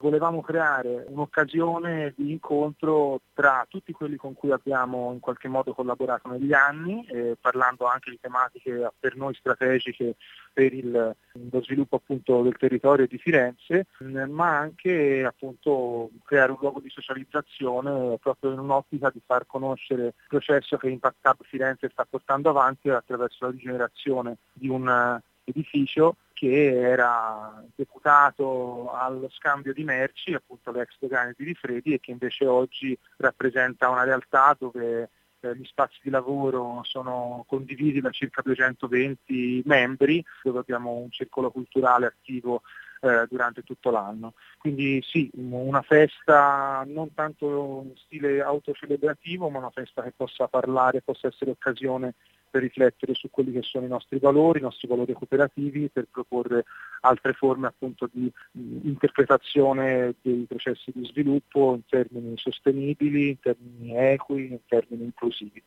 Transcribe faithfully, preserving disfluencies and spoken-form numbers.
volevamo creare un'occasione di incontro tra tutti quelli con cui abbiamo in qualche modo collaborato negli anni, eh, parlando anche di tematiche per noi strategiche per il, lo sviluppo appunto del territorio di Firenze, ma anche appunto creare un luogo di socializzazione proprio in un'ottica di far conoscere il processo che Impact Hub Firenze sta portando avanti attraverso la rigenerazione di un edificio che era deputato allo scambio di merci, appunto l'ex dogana di Rifredi, e che invece oggi rappresenta una realtà dove eh, gli spazi di lavoro sono condivisi da circa duecentoventi membri, dove abbiamo un circolo culturale attivo eh, durante tutto l'anno. Quindi sì, una festa non tanto in stile autocelebrativo, ma una festa che possa parlare, possa essere occasione per riflettere su quelli che sono i nostri valori, i nostri valori cooperativi, per proporre altre forme appunto di mh, interpretazione dei processi di sviluppo in termini sostenibili, in termini equi, in termini inclusivi.